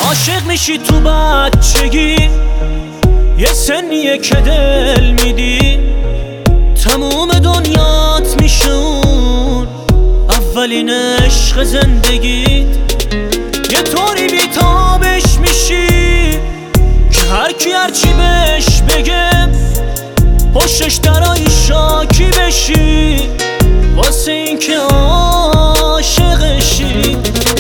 عاشق میشی تو بچگی، یه سنیه که دل میدی، تموم دنیات میشه اون اولین عشق زندگیت. یه طوری بیتابش میشی که هرکی هرچی بهش بگه پشتش درایی شاکی بشی، واسه این که عاشقشی.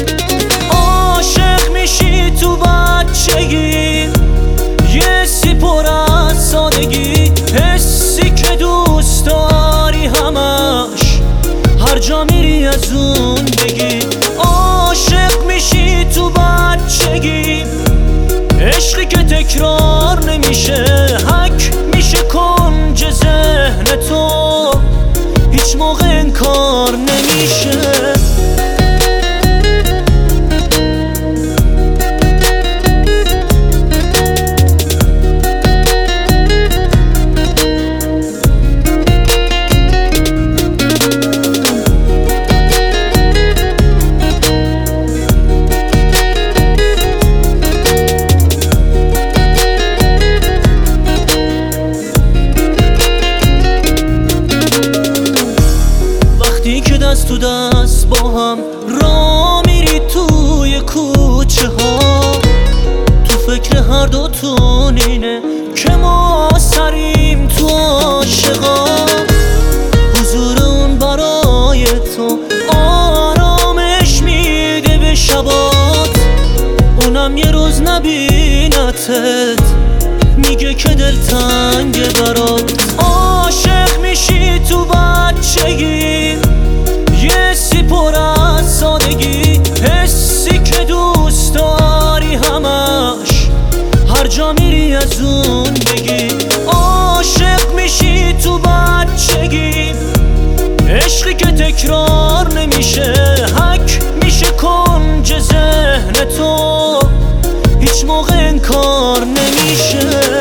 عاشق میشی تو بچگی، یه سی پر از سادگی، حسی که دوست داری همش هر جا میری از اون بگی. عاشق میشی تو بچگی، عشقی که تکرار نمیشه، حک میشه کنج ذهن تو، هیچ موقع انکار نمیشه. دست تو دست با هم را میری توی کوچه ها، تو فکر هر دوتون اینه که ما سریم تو عاشقا. حضور اون برای تو آرامش میده به شبات، اونم یه روز نبینتت میگه که دلتنگه برات. عاشق میشی تو بچگی، یه سی پر از سادگی، حسی که دوست داری همش هر جا میری از اون بگی. عاشق میشی تو بچگی، عشقی که تکرار نمیشه، حک میشه کنج ذهن تو، هیچ موقع انکار نمیشه.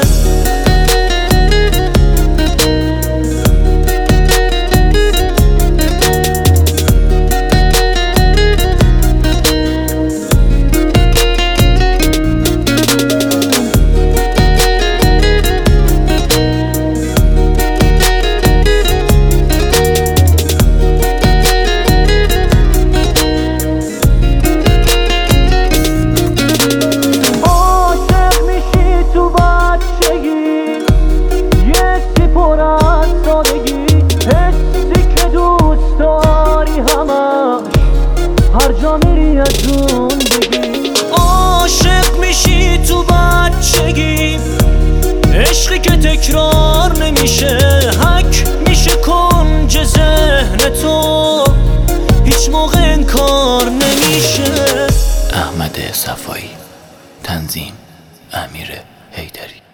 عاشق میشی تو بچگی، عشقی که تکرار نمیشه، حک میشه کنج ذهن تو، هیچ موقع انکار نمیشه. احمد صفایی، تنظیم امیر حیدری.